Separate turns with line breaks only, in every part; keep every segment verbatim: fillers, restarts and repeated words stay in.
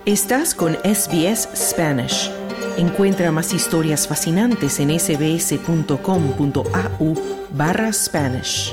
Estás con S B S Spanish. Encuentra más historias fascinantes en sbs.com.au barra Spanish.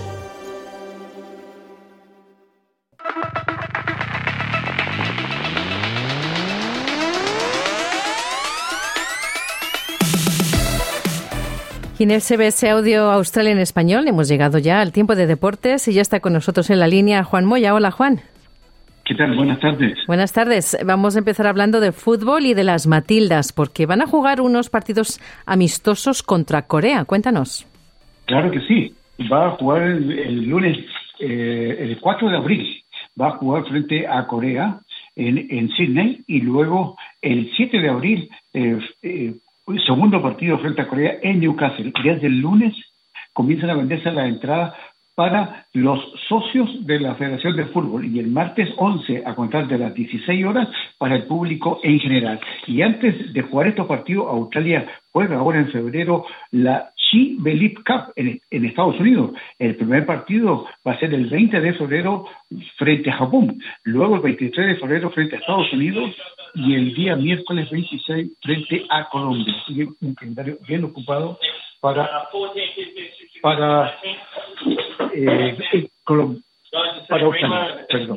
Y en el S B S Audio Australia en Español hemos llegado ya al tiempo de deportes y ya está con nosotros en la línea Juan Moya. Hola, Juan.
¿Qué tal? Buenas tardes.
Buenas tardes. Vamos a empezar hablando de fútbol y de las Matildas, porque van a jugar unos partidos amistosos contra Corea. Cuéntanos.
Claro que sí. Va a jugar el, el lunes, eh, el cuatro de abril. Va a jugar frente a Corea en, en Sydney y luego el siete de abril, eh, eh, el segundo partido frente a Corea en Newcastle. Desde el lunes comienzan a venderse las entradas para los socios de la Federación de Fútbol y el martes once a contar de las dieciséis horas para el público en general. Y antes de jugar estos partidos, Australia juega ahora en febrero la She Believe Cup en, en Estados Unidos. El primer partido va a ser el veinte de febrero frente a Japón, luego el veintitrés de febrero frente a Estados Unidos y el día miércoles veintiséis frente a Colombia. Sigue un calendario bien ocupado para para eh, para Australia, perdón.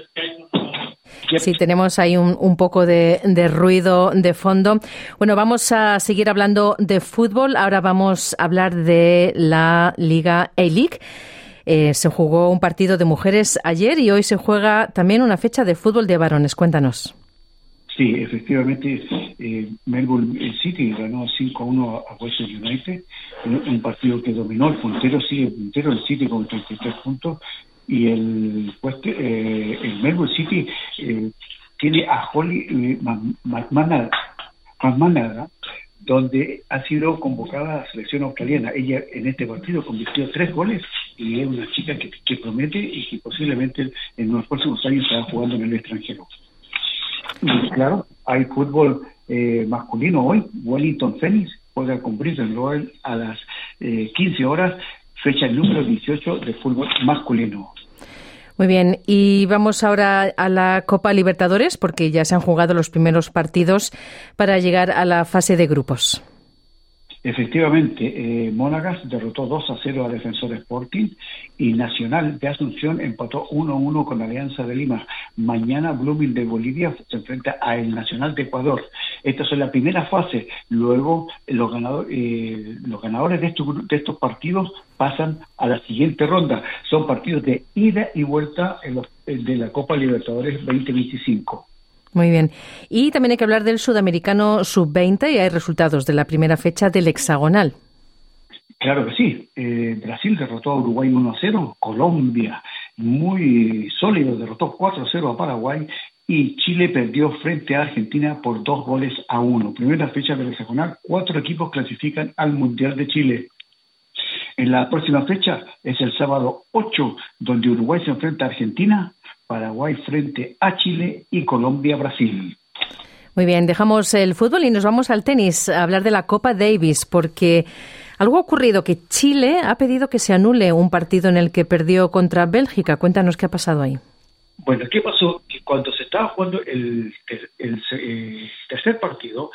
Sí, tenemos ahí un, un poco de, de ruido de fondo. Bueno, vamos a seguir hablando de fútbol. Ahora vamos a hablar de la Liga A-League. Eh, se jugó un partido de mujeres ayer y hoy se juega también una fecha de fútbol de varones. Cuéntanos.
Sí, efectivamente, eh, Melbourne City ganó cinco a uno a Western United, un partido que dominó. El puntero sigue el puntero, el City con treinta y tres puntos, y el, eh, el Melbourne City eh, tiene a Holly McManara, donde ha sido convocada a la selección australiana. Ella en este partido convirtió tres goles y es una chica que, que promete y que posiblemente en los próximos años estará jugando en el extranjero. Y claro, hay fútbol eh, masculino hoy. Wellington Phoenix juega con Brisbane Roar a las eh, quince horas, fecha número dieciocho de fútbol masculino.
Muy bien, y vamos ahora a la Copa Libertadores porque ya se han jugado los primeros partidos para llegar a la fase de grupos.
Efectivamente, eh, Monagas derrotó dos a cero a Defensor Sporting y Nacional de Asunción empató uno a uno con la Alianza de Lima. Mañana Blooming de Bolivia se enfrenta a el Nacional de Ecuador. Esta es la primera fase. Luego los ganadores, eh, los ganadores de estos, de estos partidos pasan a la siguiente ronda. Son partidos de ida y vuelta en los, de la Copa Libertadores veinte veinticinco.
Muy bien. Y también hay que hablar del Sudamericano sub veinte y hay resultados de la primera fecha del hexagonal.
Claro que sí. Eh, Brasil derrotó a Uruguay uno a cero. Colombia, muy sólido, derrotó cuatro a cero a Paraguay. Y Chile perdió frente a Argentina por dos goles a uno. Primera fecha del hexagonal, cuatro equipos clasifican al Mundial de Chile. En la próxima fecha es el sábado ocho, donde Uruguay se enfrenta a Argentina, Paraguay frente a Chile y Colombia Brasil.
Muy bien, dejamos el fútbol y nos vamos al tenis, a hablar de la Copa Davis, porque algo ha ocurrido, que Chile ha pedido que se anule un partido en el que perdió contra Bélgica. Cuéntanos qué ha pasado ahí.
Bueno, ¿qué pasó? Que cuando se estaba jugando el, el, el, el tercer partido,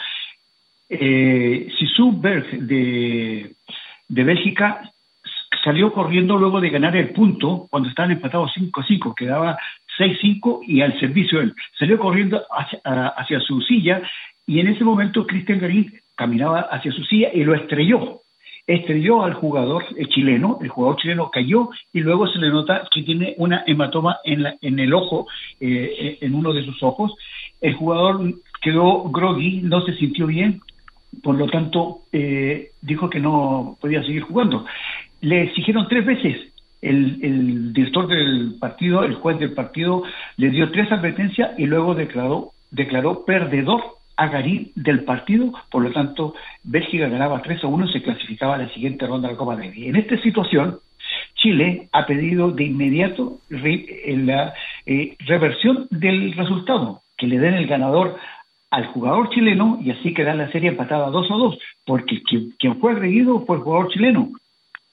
eh, Sissou Berg de, de Bélgica salió corriendo luego de ganar el punto cuando estaban empatados cinco a cinco, quedaba seis cinco y al servicio él. Salió corriendo hacia, hacia su silla y en ese momento Cristian Garín caminaba hacia su silla y lo estrelló. Estrelló al jugador chileno, el jugador chileno cayó y luego se le nota que tiene una hematoma en, la, en el ojo, eh, en uno de sus ojos. El jugador quedó groggy, no se sintió bien, por lo tanto eh, dijo que no podía seguir jugando. Le exigieron tres veces. El, el director del partido, el juez del partido, le dio tres advertencias y luego declaró, declaró perdedor a Garín del partido. Por lo tanto, Bélgica ganaba tres a uno y se clasificaba a la siguiente ronda de la Copa Davis. En esta situación, Chile ha pedido de inmediato re, la eh, reversión del resultado, que le den el ganador al jugador chileno y así queda la serie empatada dos a dos, porque quien, quien fue agredido fue el jugador chileno.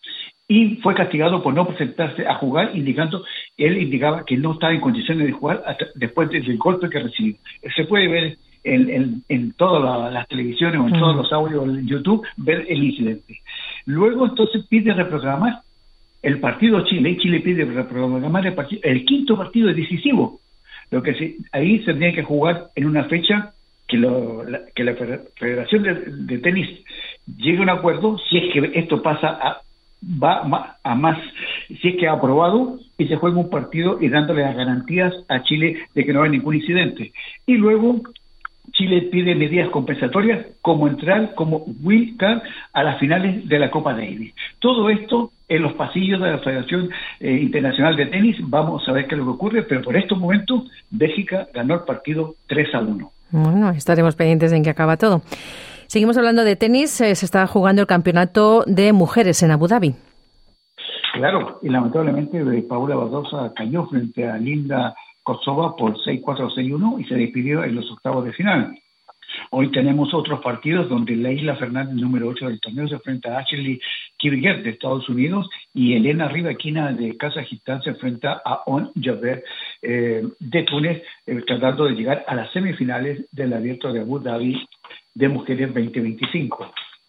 y fue castigado por no presentarse a jugar, indicando él indicaba que no estaba en condiciones de jugar hasta después del golpe que recibió. Se puede ver en, en, en todas la, las televisiones o en mm. todos los audios en YouTube, ver el incidente. Luego entonces pide reprogramar el partido Chile, y Chile pide reprogramar el partido, el quinto partido es decisivo, lo que se, ahí se tenía que jugar en una fecha que, lo, la, que la Federación de, de Tenis llegue a un acuerdo, si es que esto pasa a va a más, si es que ha aprobado, y se juega un partido y dándole las garantías a Chile de que no hay ningún incidente. Y luego Chile pide medidas compensatorias como entrar como wild card a las finales de la Copa Davis. Todo esto en los pasillos de la Federación eh, Internacional de Tenis. Vamos a ver qué es lo que ocurre, pero por estos momentos Bélgica ganó el partido tres a uno.
Bueno, estaremos pendientes en que acaba todo. Seguimos hablando de tenis. Eh, se está jugando el campeonato de mujeres en Abu Dhabi.
Claro, y lamentablemente Paula Badosa cayó frente a Linda Kotsova por seis cuatro seis uno y se despidió en los octavos de final. Hoy tenemos otros partidos donde Leila Fernández, número ocho del torneo, se enfrenta a Ashley Kirger de Estados Unidos y Elena Rivaquina de Kazajistán se enfrenta a On Jaber eh, de Túnez, eh, tratando de llegar a las semifinales del Abierto de Abu Dhabi de Mujeres veinte veinticinco.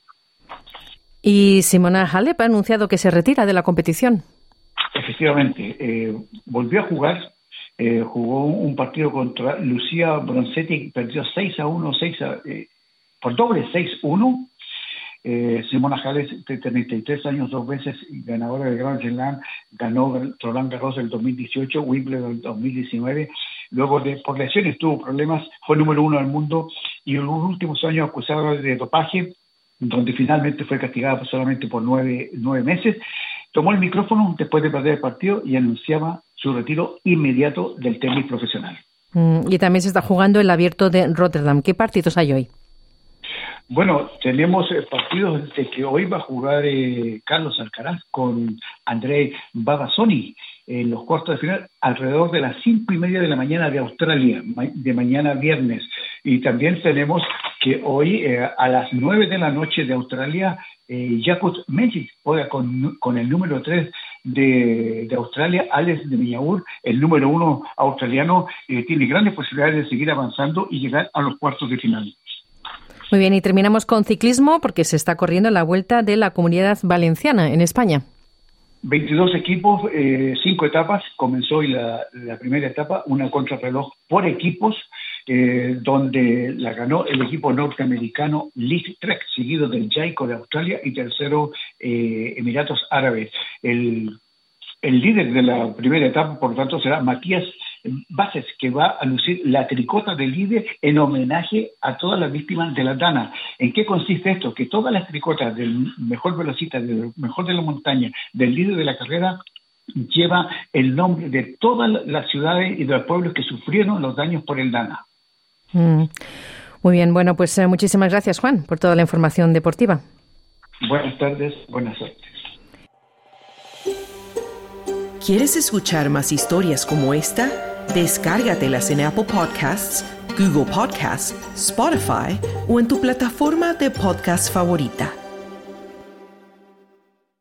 Y Simona Halep ha anunciado que se retira de la competición.
Efectivamente, eh, volvió a jugar. Eh, jugó un partido contra Lucía Bronzetti, perdió seis a uno, seis a, eh, por doble seis uno. Eh, Simona Halep, de treinta y tres años, dos veces ganadora del Grand Slam, ganó Roland Garros del dos mil dieciocho, Wimbledon del dos mil diecinueve. Luego, de, por lesiones, tuvo problemas, fue número uno del mundo y en los últimos años acusada de dopaje, donde finalmente fue castigada solamente por nueve, nueve meses. Tomó el micrófono después de perder el partido y anunciaba su retiro inmediato del tenis profesional.
Mm, y también se está jugando el Abierto de Rotterdam. ¿Qué partidos hay hoy?
Bueno, tenemos eh, partidos de que hoy va a jugar eh, Carlos Alcaraz con Andrei Babazzoni en los cuartos de final alrededor de las cinco y media de la mañana de Australia, ma- de mañana viernes. Y también tenemos que hoy eh, a las nueve de la noche de Australia, eh, Jakub Mesic juega con, con el número tres de, de Australia, Alex de Minaur, el número uno australiano, eh, tiene grandes posibilidades de seguir avanzando y llegar a los cuartos de final.
Muy bien, y terminamos con ciclismo porque se está corriendo la Vuelta de la Comunidad Valenciana en España.
veintidós equipos, eh, cinco etapas. Comenzó hoy la, la primera etapa, una contrarreloj por equipos, eh, donde la ganó el equipo norteamericano Lead Trek, seguido del Jayco de Australia y tercero eh, Emiratos Árabes. El, el líder de la primera etapa, por lo tanto, será Matías Bases, que va a lucir la tricota del líder en homenaje a todas las víctimas de la Dana. ¿En qué consiste esto? Que todas las tricotas del mejor velocista, del mejor de la montaña, del líder de la carrera, lleva el nombre de todas las ciudades y de los pueblos que sufrieron los daños por el Dana.
Mm. Muy bien, bueno, pues eh, muchísimas gracias, Juan, por toda la información deportiva.
Buenas tardes, buenas suertes.
¿Quieres escuchar más historias como esta? Descárgatelas en Apple Podcasts, Google Podcasts, Spotify o en tu plataforma de podcast favorita.